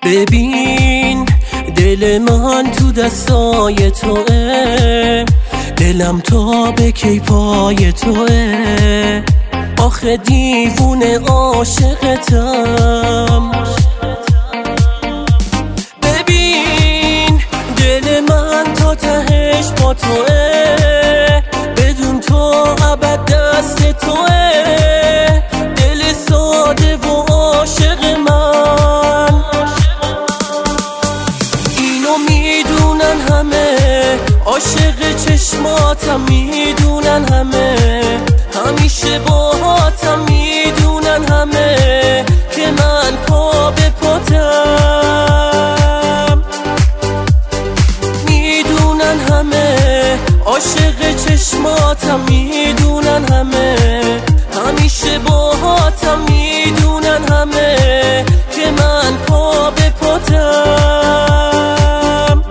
ببین دل من تو دستای توه، دلم تا به کی پای توه. آخه دیوونه عاشقتم. ببین دل من تا تهش با توه، بدون تو ابد دست توه. دل ساده و عاشق من، اینو میدونن همه، عاشق چشماتم میدونن همه، همیشه باهاتم میدونن همه که من پا به پاتم. میدونن همه، عاشق چشماتم میدونن همه، همیشه باهاتم میدونن همه که من پا به پاتم.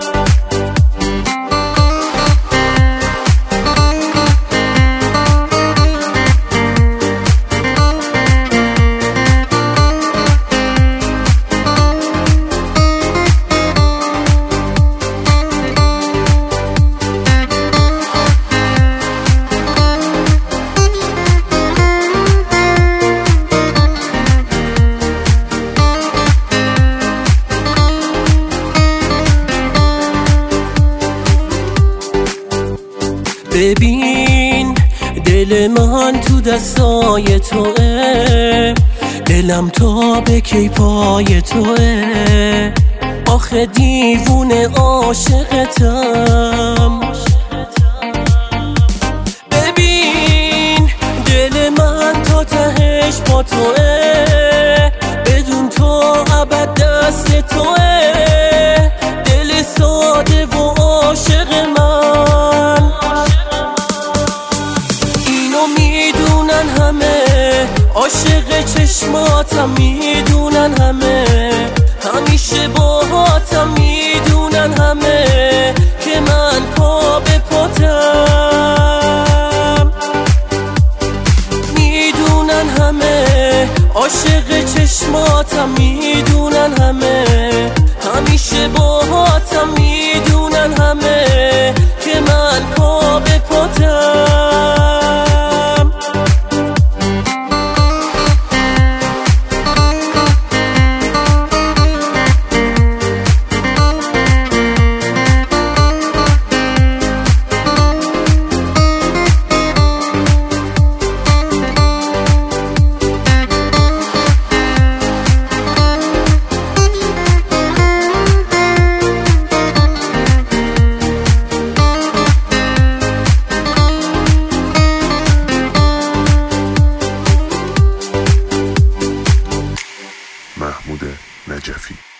ببین دل من تو دستای توه، دلم تا به کی پای توه. آخه دیوونه عاشقتم. ببین دل من تا تهش با توه، بدون تو ابد دست توه. دل ساده و عاشق من، میدونن همه، عاشق چشماتم میدونن همه، همیشه باهاتم میدونن همه که من پا به پاتم. میدونن همه، عاشق چشماتم میدونن همه، همیشه باهاتم میدونن همه که من پا به پاتم. محمود نجفی.